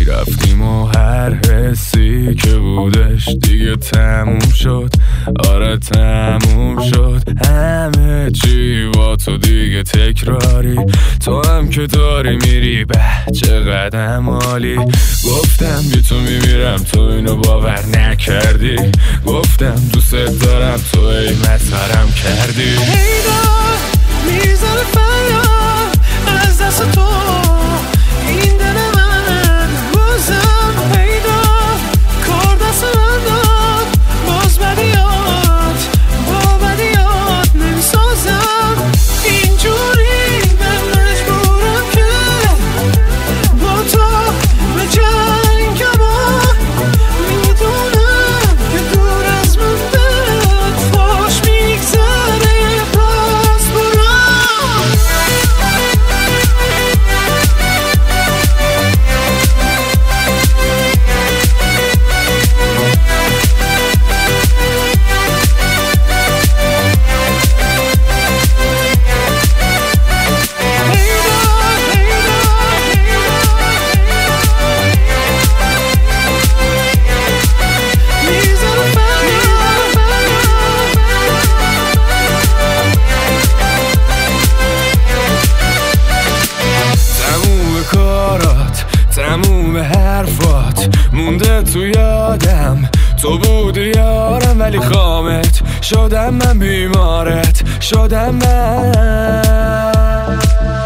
رفتیم و هر حسی که بودش دیگه تموم شد. آره تموم شد همه چی با تو دیگه تکراری. تو هم که داری میری به چقدر عالی. گفتم بی تو میمیرم تو اینو باور نکردی. گفتم دوست دارم تو ای مطرم کردی. پیدا میزنه فریاد از دست تو این دل من بازم پیدا کار دست من داد باز بدیات با بدیات نمیسازم اینجوری من مجبورم که با تو به جنگم میدونم که دور از من بهت خوش میگذره باز برام. تموم حرفات مونده تو یادم. تو بودی یارم ولی خامت شدم من، بیمارت شدم من.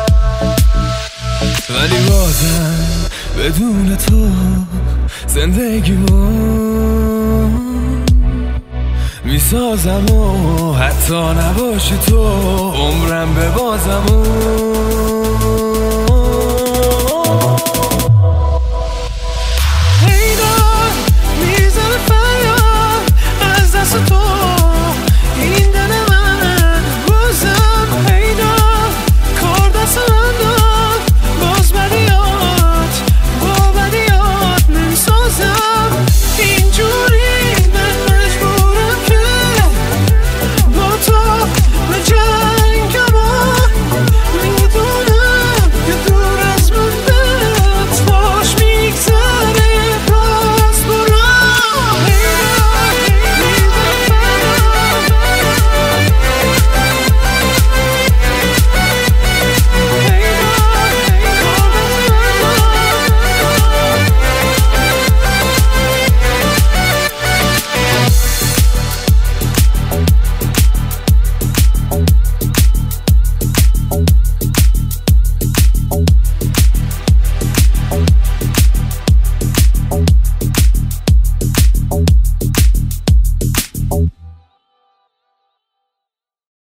ولی بازم بدون تو زندگیمو میسازم و حتی نباشی تو عمرم به بازم.